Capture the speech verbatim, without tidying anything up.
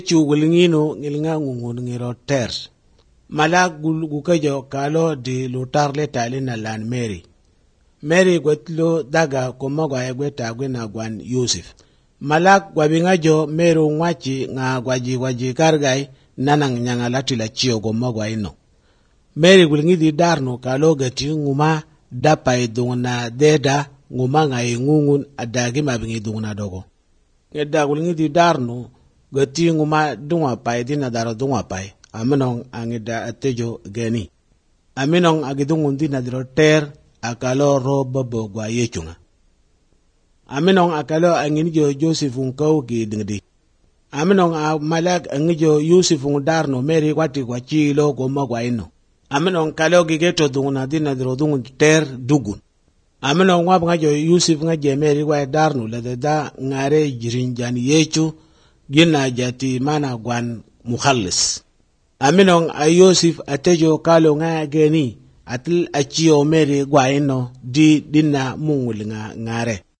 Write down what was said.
Chugulingino ngilinga ngungun ngiro ter. Malak gukajo kalo di lutarle tali na lan Mary. Mary gwetlo daga kumagwa egweta gwena gwan Yusuf. Malak gwabingajo Mary ngwachi nga gwaji gwaji kargai nanang nyanga latila chio kumagwa ino. Mary gulingi di darno kalo gati nguma dapa idungna deda nguma nga ngungun adagi mabingi dungna dogo. Ngeda gulingi di darno gati nguma dungwa pai dina daro dungwa pai. Aminong angida atejo geni. Aminong agidungun dina diro ter akalo ro bobo gwa yechunga. Aminong akalo anginijo Joseph unkau ki dingdi. Aminong a malak angijo Yusuf darno Mary kwati kwa chilo goma gwa ino. Aminong kalo gigeto dunguna dina diro dungun ter dugun. Aminong wabangajo Yusuf ngaje Mary kwa darno ladada ngare jirinjan yechu gina jati mana gwan mukhallis. Aminong a Yusuf atejo kalo nga geni atil achio Mary gwa ino di dina mungulinga ngare.